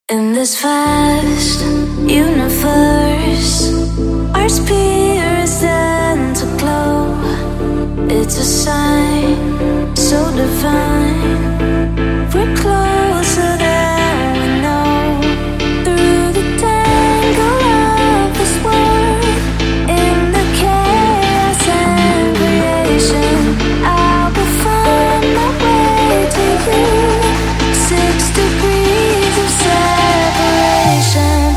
In this vast universe, our spirits tend to glow. It's a sign so divine. We're closer than we know. Through the tangle of this world, in the chaos and creation, I will find my way to you. 6 degrees of separation.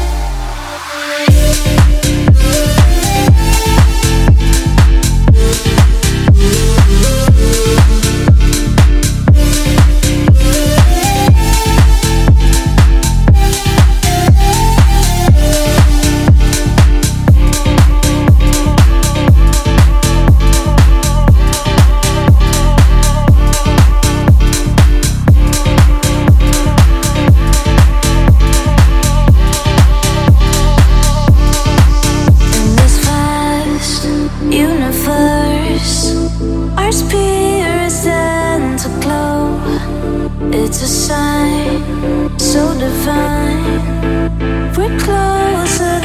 Universe, our spirits tend to glow. It's a sign so divine. We're closer